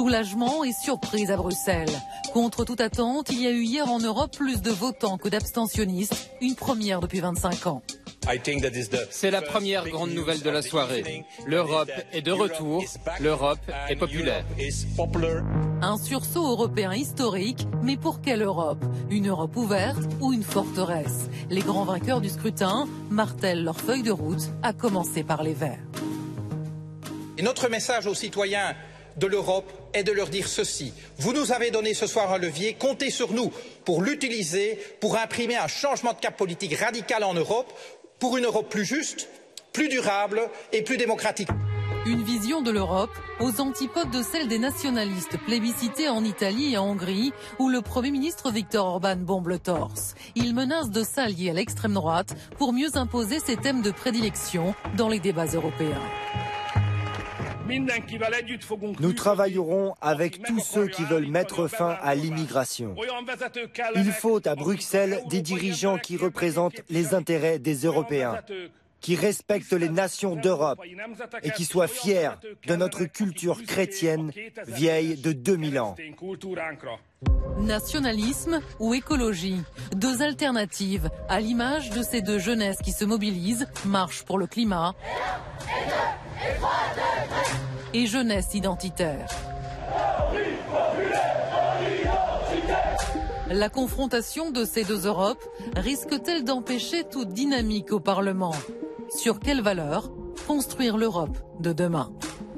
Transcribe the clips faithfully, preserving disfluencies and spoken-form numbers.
Soulagement et surprise à Bruxelles. Contre toute attente, il y a eu hier en Europe plus de votants que d'abstentionnistes, une première depuis vingt-cinq ans. C'est la première grande nouvelle de la soirée. L'Europe est de retour, l'Europe est populaire. Un sursaut européen historique, mais pour quelle Europe? Une Europe ouverte ou une forteresse? Les grands vainqueurs du scrutin martèlent leur feuille de route, à commencer par les Verts. Et notre message aux citoyens de l'Europe est de leur dire ceci. Vous nous avez donné ce soir un levier, comptez sur nous pour l'utiliser, pour imprimer un changement de cap politique radical en Europe, pour une Europe plus juste, plus durable et plus démocratique. Une vision de l'Europe aux antipodes de celle des nationalistes plébiscités en Italie et en Hongrie, où le Premier ministre Viktor Orban bombe le torse. Il menace de s'allier à l'extrême droite pour mieux imposer ses thèmes de prédilection dans les débats européens. Nous travaillerons avec tous ceux qui veulent mettre fin à l'immigration. Il faut à Bruxelles des dirigeants qui représentent les intérêts des Européens, qui respectent les nations d'Europe et qui soient fiers de notre culture chrétienne vieille de deux mille ans. Nationalisme ou écologie, deux alternatives à l'image de ces deux jeunesses qui se mobilisent, marche pour le climat et jeunesse identitaire. La confrontation de ces deux Europes risque-t-elle d'empêcher toute dynamique au Parlement? Sur quelles valeurs construire l'Europe de demain?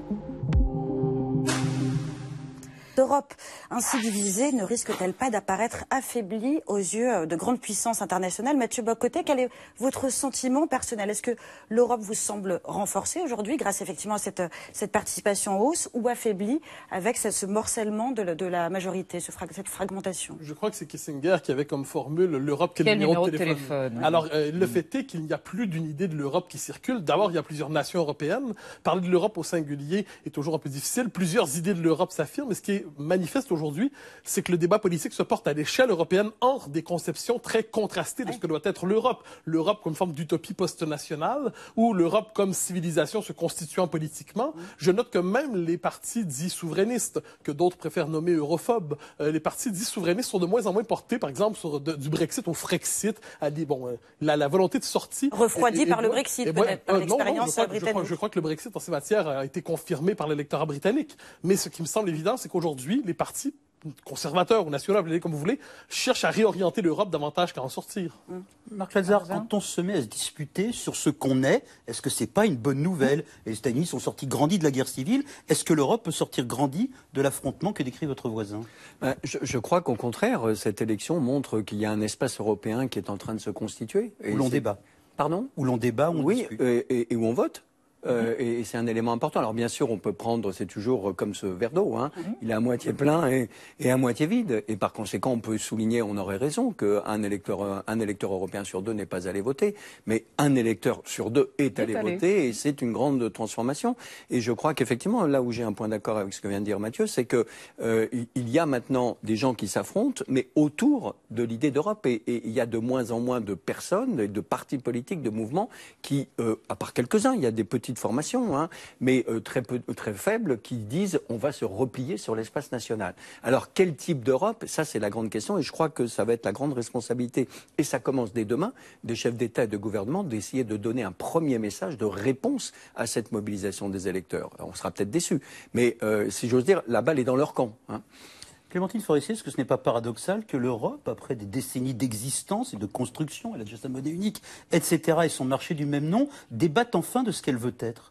L'Europe ainsi divisée ne risque-t-elle pas d'apparaître affaiblie aux yeux de grandes puissances internationales? Mathieu Bock-Côté, quel est votre sentiment personnel? Est-ce que l'Europe vous semble renforcée aujourd'hui grâce effectivement à cette, cette participation en hausse, ou affaiblie avec ce, ce morcellement de, de la majorité, ce, cette fragmentation? Je crois que c'est Kissinger qui avait comme formule l'Europe quel, quel numéro, numéro de téléphone. téléphone oui. Alors, euh, le mmh. fait est qu'il n'y a plus d'une idée de l'Europe qui circule. D'abord, il y a plusieurs nations européennes. Parler de l'Europe au singulier est toujours un peu difficile. Plusieurs idées de l'Europe s'affirment, mais ce qui est manifeste aujourd'hui, c'est que le débat politique se porte à l'échelle européenne hors des conceptions très contrastées de ce que doit être l'Europe. L'Europe comme forme d'utopie post-nationale ou l'Europe comme civilisation se constituant politiquement. Je note que même les partis dits souverainistes, que d'autres préfèrent nommer europhobes, euh, les partis dits souverainistes sont de moins en moins portés, par exemple, sur de, du Brexit au Frexit, à des, bon, euh, la, la volonté de sortie. Refroidi par le Brexit, peut-être, par l'expérience britannique. Je crois, je crois que le Brexit, en ces matières, a été confirmé par l'électorat britannique. Mais ce qui me semble évident, c'est qu'aujourd'hui, les partis conservateurs ou nationaux, appelez-les comme vous voulez, cherchent à réorienter l'Europe davantage qu'à en sortir. Mmh. Marc Lazare, quand on se met à se disputer sur ce qu'on est, est-ce que c'est pas une bonne nouvelle? Les États-Unis sont sortis grandis de la guerre civile. Est-ce que l'Europe peut sortir grandie de l'affrontement que décrit votre voisin? ben, je, je crois qu'au contraire, cette élection montre qu'il y a un espace européen qui est en train de se constituer. Où l'on débat. Pardon? Où l'on débat, où on oui, discute. Et, et, et où on vote. Euh, et c'est un élément important. Alors bien sûr, on peut prendre, c'est toujours comme ce verre d'eau, hein. Mm-hmm. Il est à moitié plein et, et à moitié vide. Et par conséquent, on peut souligner, on aurait raison, qu'un électeur, un électeur européen sur deux n'est pas allé voter. Mais un électeur sur deux est allé, allé voter et c'est une grande transformation. Et je crois qu'effectivement, là où j'ai un point d'accord avec ce que vient de dire Mathieu, c'est que euh, il y a maintenant des gens qui s'affrontent, mais autour de l'idée d'Europe. Et, et il y a de moins en moins de personnes, de partis politiques, de mouvements qui, euh, à part quelques-uns, il y a des petits de formation, hein, mais euh, très, peu, très faibles, qui disent on va se replier sur l'espace national. Alors quel type d'Europe? Ça c'est la grande question et je crois que ça va être la grande responsabilité, et ça commence dès demain, des chefs d'État et de gouvernement d'essayer de donner un premier message de réponse à cette mobilisation des électeurs. Alors, on sera peut-être déçus, mais euh, si j'ose dire, la balle est dans leur camp. Hein. Clémentine Forestier, est-ce que ce n'est pas paradoxal que l'Europe, après des décennies d'existence et de construction, elle a déjà sa monnaie unique, et cetera, et son marché du même nom, débatte enfin de ce qu'elle veut être?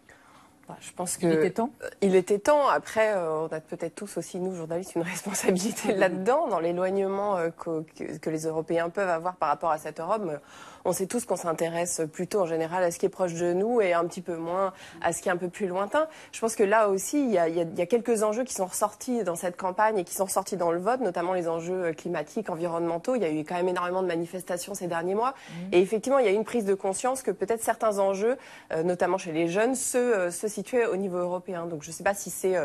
Je pense qu'il était temps. Il était temps. Après, euh, on a peut-être tous aussi, nous, journalistes, une responsabilité là-dedans, dans l'éloignement euh, que, que, que les Européens peuvent avoir par rapport à cette Europe. On sait tous qu'on s'intéresse plutôt en général à ce qui est proche de nous et un petit peu moins à ce qui est un peu plus lointain. Je pense que là aussi, il y a, il y a, il y a quelques enjeux qui sont ressortis dans cette campagne et qui sont ressortis dans le vote, notamment les enjeux climatiques, environnementaux. Il y a eu quand même énormément de manifestations ces derniers mois. Mmh. Et effectivement, il y a eu une prise de conscience que peut-être certains enjeux, euh, notamment chez les jeunes, se, euh, se situaient au niveau européen. Donc je ne sais pas si c'est euh,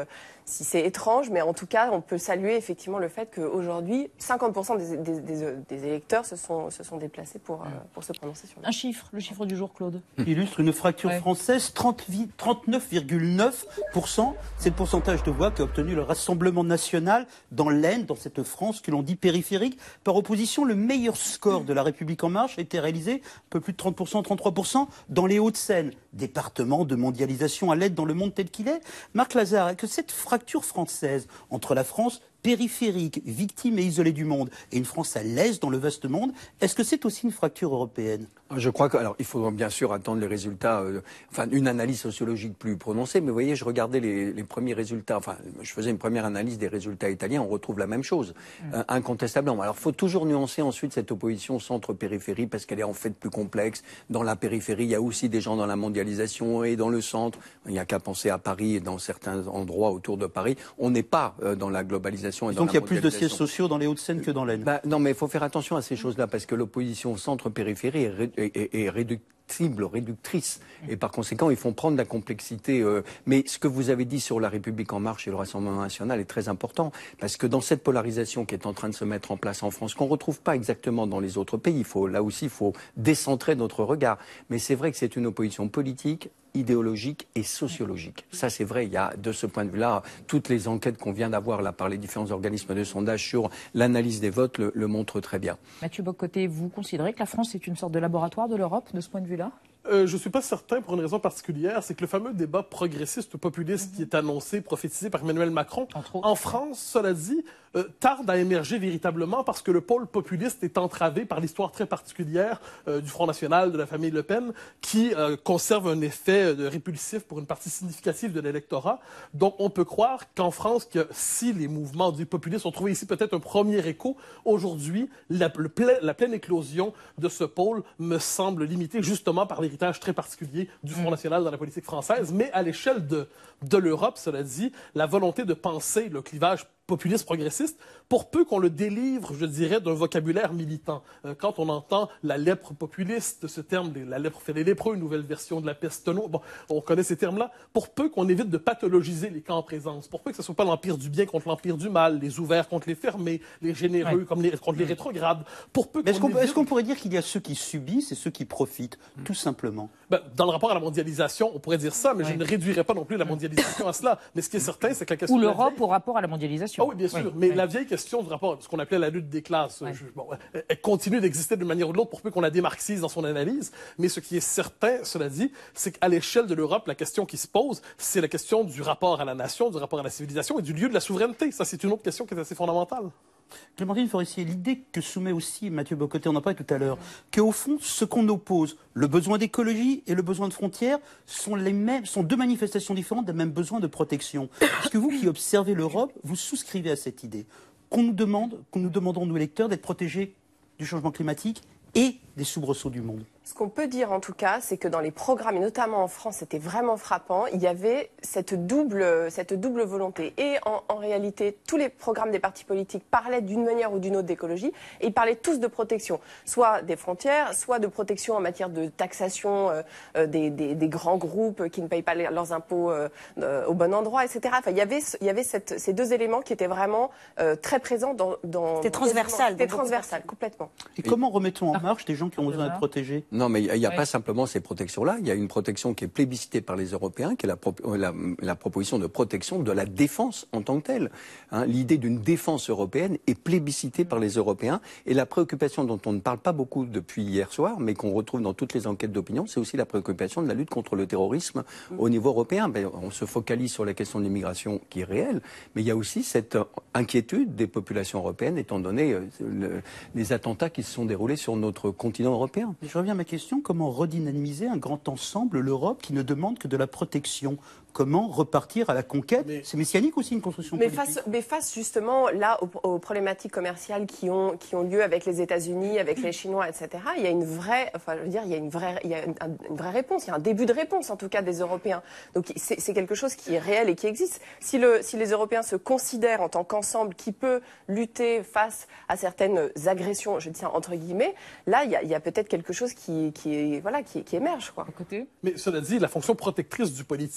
si c'est étrange, mais en tout cas, on peut saluer effectivement le fait qu'aujourd'hui, cinquante pour cent des, des, des, des électeurs se sont, se sont déplacés pour, euh, pour se prononcer sur le... Un chiffre, le chiffre du jour, Claude. Qui illustre une fracture ouais. française, trente-neuf virgule neuf pour cent. C'est le pourcentage de voix qu'a obtenu le Rassemblement national dans l'Aisne, dans cette France que l'on dit périphérique. Par opposition, le meilleur score de La République en marche a été réalisé, un peu plus de trente pour cent, trente-trois pour cent, dans les Hauts-de-Seine, département de mondialisation à l'aide dans le monde tel qu'il est. Marc Lazare, est-ce que cette fracture française entre la France périphérique, victime et isolée du monde, et une France à l'aise dans le vaste monde, est-ce que c'est aussi une fracture européenne? Je crois que, alors, il faut bien sûr attendre les résultats, euh, enfin, une analyse sociologique plus prononcée, mais vous voyez, je regardais les, les premiers résultats, enfin, je faisais une première analyse des résultats italiens, on retrouve la même chose, mmh. euh, incontestablement. Alors, il faut toujours nuancer ensuite cette opposition centre-périphérie, parce qu'elle est en fait plus complexe. Dans la périphérie, il y a aussi des gens dans la mondialisation, et dans le centre, il n'y a qu'à penser à Paris et dans certains endroits autour de Paris, on n'est pas euh, dans la globalisation. Et donc il y a plus de sièges sociaux dans les Hauts-de-Seine que dans l'Aisne. Bah, non, mais il faut faire attention à ces choses-là, parce que l'opposition centre-périphérie est, ré est, est, est réductible, réductrice. Et par conséquent, ils font prendre de la complexité. Euh... Mais ce que vous avez dit sur La République en marche et le Rassemblement national est très important, parce que dans cette polarisation qui est en train de se mettre en place en France, qu'on ne retrouve pas exactement dans les autres pays, il faut, là aussi, il faut décentrer notre regard. Mais c'est vrai que c'est une opposition politique, idéologique et sociologique. Ça, c'est vrai. Il y a, de ce point de vue-là, toutes les enquêtes qu'on vient d'avoir là par les différents organismes de sondage sur l'analyse des votes le, le montrent très bien. Mathieu Bock-Côté, vous considérez que la France est une sorte de laboratoire de l'Europe de ce point de vue-là? Euh, je ne suis pas certain pour une raison particulière, c'est que le fameux débat progressiste populiste mm-hmm. qui est annoncé, prophétisé par Emmanuel Macron, en France, cela dit, euh, tarde à émerger véritablement parce que le pôle populiste est entravé par l'histoire très particulière euh, du Front National, de la famille Le Pen, qui euh, conserve un effet euh, répulsif pour une partie significative de l'électorat. Donc on peut croire qu'en France, que si les mouvements du populisme ont trouvé ici peut-être un premier écho, aujourd'hui, la, la pleine éclosion de ce pôle me semble limitée justement par les très particulier du Front National dans la politique française, mais à l'échelle de, de l'Europe, cela dit, la volonté de penser le clivage populiste progressiste, pour peu qu'on le délivre, je dirais, d'un vocabulaire militant. Euh, quand on entend la lèpre populiste, ce terme, la lèpre fait les lépreux, une nouvelle version de la peste noire, bon, on connaît ces termes-là, pour peu qu'on évite de pathologiser les camps en présence, pour peu que ce ne soit pas l'empire du bien contre l'empire du mal, les ouverts contre les fermés, les généreux ouais. comme les, contre les rétrogrades, pour peu Est-ce qu'on évite... est qu'on pourrait dire qu'il y a ceux qui subissent et ceux qui profitent, mmh. tout simplement? Ben, dans le rapport à la mondialisation, on pourrait dire ça, mais ouais. je ne réduirais pas non plus la mondialisation à cela. Mais ce qui est certain, c'est que la question... Ou l'Europe au rapport à la mondialisation. Ah oui, bien sûr. Oui. Mais oui. la vieille question du rapport, ce qu'on appelait la lutte des classes, oui. je, bon, elle continue d'exister d'une manière ou de l'autre pour peu qu'on la démarxise dans son analyse. Mais ce qui est certain, cela dit, c'est qu'à l'échelle de l'Europe, la question qui se pose, c'est la question du rapport à la nation, du rapport à la civilisation et du lieu de la souveraineté. Ça, c'est une autre question qui est assez fondamentale. Clémentine Forestier, l'idée que soumet aussi Mathieu Bock-Côté, on en parlait tout à l'heure, qu'au fond, ce qu'on oppose, le besoin d'écologie et le besoin de frontières, sont, les mêmes, sont deux manifestations différentes d'un même besoin de protection. Est-ce que vous qui observez l'Europe, vous souscrivez à cette idée qu'on nous demande, qu'on nous demandons, nous électeurs, d'être protégés du changement climatique et des soubresauts du monde? Ce qu'on peut dire en tout cas, c'est que dans les programmes, et notamment en France, c'était vraiment frappant, il y avait cette double, cette double volonté. Et en, en réalité, tous les programmes des partis politiques parlaient d'une manière ou d'une autre d'écologie, et ils parlaient tous de protection, soit des frontières, soit de protection en matière de taxation euh, des, des, des grands groupes qui ne payent pas les, leurs impôts euh, euh, au bon endroit, et cetera. Enfin, il y avait, il y avait cette, ces deux éléments qui étaient vraiment euh, très présents dans... dans C'était transversal. C'était transversal, complètement. Et comment remettons en marche des gens qui ont besoin d'être protégés? Non, mais il n'y a oui. pas simplement ces protections-là. Il y a une protection qui est plébiscitée par les Européens, qui est la, pro la, la proposition de protection de la défense en tant que telle. Hein, l'idée d'une défense européenne est plébiscitée par les Européens. Et la préoccupation dont on ne parle pas beaucoup depuis hier soir, mais qu'on retrouve dans toutes les enquêtes d'opinion, c'est aussi la préoccupation de la lutte contre le terrorisme mmh. au niveau européen. Ben, on se focalise sur la question de l'immigration qui est réelle, mais il y a aussi cette inquiétude des populations européennes, étant donné euh, le, les attentats qui se sont déroulés sur notre continent européen. Je reviens à ma question. Comment redynamiser un grand ensemble, l'Europe, qui ne demande que de la protection? Comment repartir à la conquête? Mais... C'est messianique aussi, une construction mais politique. Face, mais face justement là aux, aux problématiques commerciales qui ont, qui ont lieu avec les États-Unis, avec les Chinois, et cetera, il y a une vraie, enfin, je veux dire, il y a une vraie, il y a une, une vraie réponse, il y a un début de réponse en tout cas des Européens. Donc c'est quelque chose qui est réel et qui existe. Si, le, si les Européens se considèrent en tant qu'ensemble qui peut lutter face à certaines agressions, je tiens entre guillemets, là il y a, a peut-être quelque chose qui, qui, est, voilà, qui, qui émerge, quoi. Mais cela dit, la fonction protectrice du politique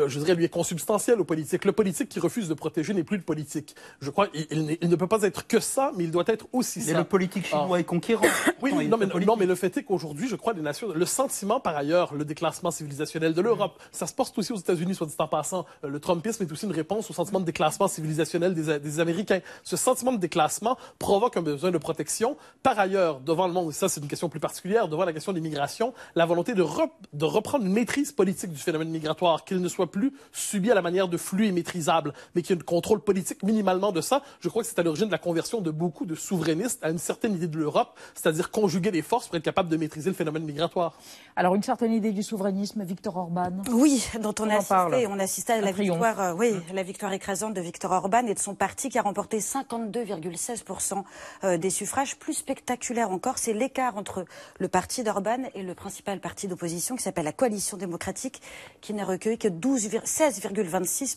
euh, je dirais, lui est consubstantiel au politique. Le politique qui refuse de protéger n'est plus le politique. Je crois qu'il il, il ne peut pas être que ça, mais il doit être aussi mais ça. Mais le politique chinois ah. est conquérant. Oui, non, mais, non, mais le fait est qu'aujourd'hui, je crois, les nations, le sentiment, par ailleurs, le déclassement civilisationnel de l'Europe, mmh. ça se porte aussi aux États-Unis, soit dit en passant. Le Trumpisme est aussi une réponse au sentiment de déclassement civilisationnel des, des Américains. Ce sentiment de déclassement provoque un besoin de protection. Par ailleurs, devant le monde, et ça c'est une question plus particulière, devant la question des migrations, la volonté de, re, de reprendre une maîtrise politique du phénomène migratoire, qu'il ne soit plus subi à la manière de flux immaîtrisables, mais qu'il y ait un contrôle politique minimalement de ça. Je crois que c'est à l'origine de la conversion de beaucoup de souverainistes à une certaine idée de l'Europe, c'est-à-dire conjuguer les forces pour être capable de maîtriser le phénomène migratoire. Alors, une certaine idée du souverainisme, Viktor Orban. Oui, dont on, on a assisté, parle. on assistait à la victoire, euh, oui, mmh. la victoire écrasante de Viktor Orban et de son parti qui a remporté cinquante-deux virgule seize pour cent des suffrages. Plus spectaculaire encore, c'est l'écart entre le parti d'Orban et le principal parti d'opposition qui s'appelle la Coalition démocratique, qui n'a recueilli que seize virgule vingt-six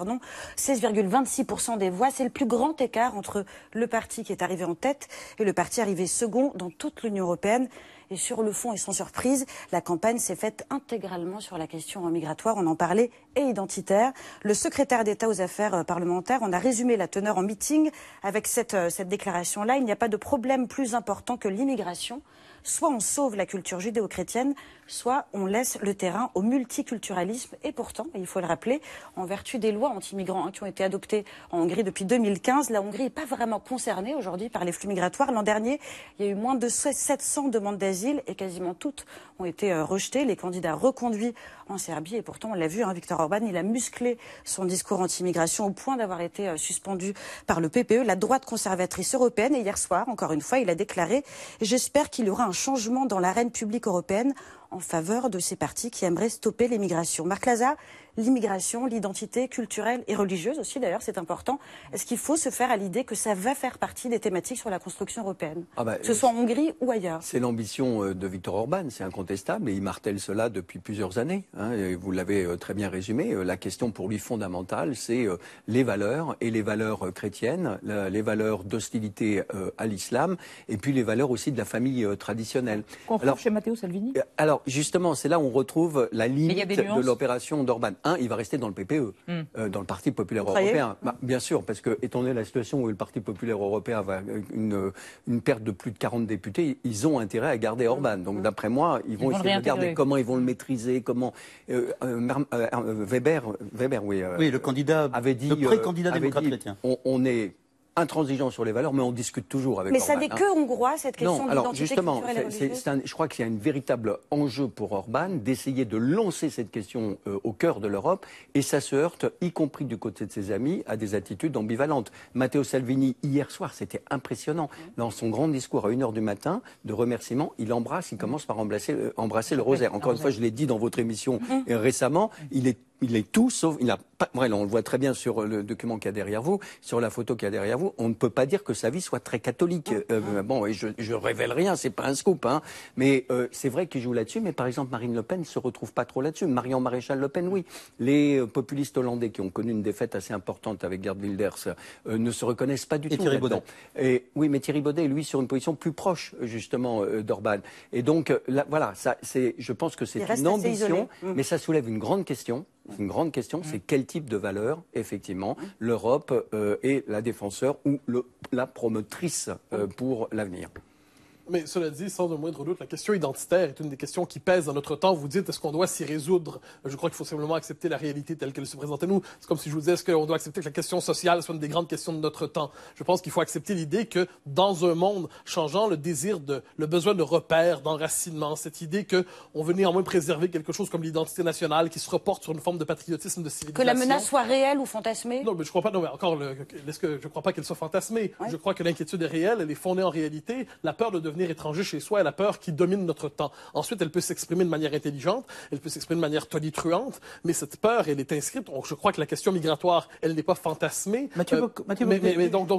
pour cent des voix. C'est le plus grand écart entre le parti qui est arrivé en tête et le parti arrivé second dans toute l'Union européenne. Et sur le fond et sans surprise, la campagne s'est faite intégralement sur la question migratoire, on en parlait, et identitaire. Le secrétaire d'État aux affaires parlementaires en a résumé la teneur en meeting avec cette, cette déclaration-là. Il n'y a pas de problème plus important que l'immigration. Soit on sauve la culture judéo-chrétienne, soit on laisse le terrain au multiculturalisme. Et pourtant, il faut le rappeler, en vertu des lois anti-migrants hein, qui ont été adoptées en Hongrie depuis deux mille quinze, la Hongrie n'est pas vraiment concernée aujourd'hui par les flux migratoires. L'an dernier, il y a eu moins de sept cents demandes d'asile et quasiment toutes ont été euh, rejetées. Les candidats reconduits en Serbie. Et pourtant, on l'a vu, hein, Viktor Orban, il a musclé son discours anti-immigration au point d'avoir été euh, suspendu par le P P E, la droite conservatrice européenne. Et hier soir, encore une fois, il a déclaré « J'espère qu'il y aura un changement dans l'arène publique européenne en faveur de ces partis qui aimeraient stopper l'immigration. » Marc Lazare, l'immigration, l'identité culturelle et religieuse aussi, d'ailleurs, c'est important. Est-ce qu'il faut se faire à l'idée que ça va faire partie des thématiques sur la construction européenne, ah bah, que ce soit en Hongrie ou ailleurs? C'est l'ambition de Viktor Orban, c'est incontestable, et il martèle cela depuis plusieurs années. Hein, et vous l'avez très bien résumé. La question pour lui fondamentale, c'est les valeurs, et les valeurs chrétiennes, les valeurs d'hostilité à l'islam, et puis les valeurs aussi de la famille traditionnelle. Qu'on retrouve chez Matteo Salvini? Alors, justement, c'est là où on retrouve la limite de l'opération d'Orban. Un, il va rester dans le P P E, mm. euh, dans le Parti populaire Vous européen. Bah, bien sûr, parce que, étant donné la situation où le Parti populaire européen va une, une perte de plus de quarante députés, ils ont intérêt à garder Orban. Donc, d'après moi, ils vont ils essayer de regarder comment ils vont le maîtriser, comment... Euh, euh, euh, Weber, Weber, oui. Euh, oui, le candidat, avait dit, le pré-candidat euh, démocrate chrétien. On, on est... intransigeant sur les valeurs, mais on discute toujours avec Mais Orban. Mais ça n'est que hongrois, cette question de l'identité culturelle et religieuse. C'est, c'est un, je crois qu'il y a un véritable enjeu pour Orban d'essayer de lancer cette question euh, au cœur de l'Europe, et ça se heurte, y compris du côté de ses amis, à des attitudes ambivalentes. Matteo Salvini, hier soir, c'était impressionnant. Dans son grand discours à une heure du matin, de remerciement, il embrasse, il commence par embrasser, euh, embrasser le rosaire. Encore une fois, je l'ai dit dans votre émission euh, récemment, il est Il est tout sauf, il a pas, voilà, on le voit très bien sur le document qu'il y a derrière vous, sur la photo qu'il y a derrière vous, on ne peut pas dire que sa vie soit très catholique. Euh, bon, et je, je révèle rien, c'est pas un scoop, hein. Mais euh, c'est vrai qu'il joue là-dessus, mais par exemple, Marine Le Pen ne se retrouve pas trop là-dessus. Marion Maréchal Le Pen, oui. Les euh, populistes hollandais qui ont connu une défaite assez importante avec Geert Wilders euh, ne se reconnaissent pas du et tout. Thierry Baudet. Et, oui, mais Thierry Baudet, lui, sur une position plus proche, justement, euh, d'Orban. Et donc, là, voilà, ça, c'est, je pense que c'est une ambition, mmh. mais ça soulève une grande question. C'est une grande question, c'est quel type de valeur, effectivement, l'Europe euh, est la défenseur ou le, la promotrice euh, pour l'avenir. Mais cela dit, sans le moindre doute, la question identitaire est une des questions qui pèsent dans notre temps. Vous dites, est-ce qu'on doit s'y résoudre? Je crois qu'il faut simplement accepter la réalité telle qu'elle se présente à nous. C'est comme si je vous disais, est-ce qu'on doit accepter que la question sociale soit une des grandes questions de notre temps? Je pense qu'il faut accepter l'idée que, dans un monde changeant, le désir de, le besoin de repères, d'enracinement, cette idée qu'on veut néanmoins préserver quelque chose comme l'identité nationale qui se reporte sur une forme de patriotisme, de civilisation. Que la menace soit réelle ou fantasmée? Non, mais je crois pas, non, mais encore, le, est-ce que je crois pas qu'elle soit fantasmée? Ouais. Je crois que l'inquiétude est réelle, elle est fondée en réalité. La peur de devenir étranger chez soi, la peur qui domine notre temps. Ensuite, elle peut s'exprimer de manière intelligente, elle peut s'exprimer de manière tonitruante, mais cette peur, elle est inscrite. Donc, je crois que la question migratoire, elle n'est pas fantasmée. Mathieu, euh, Mathieu mais, mais, mais donc, donc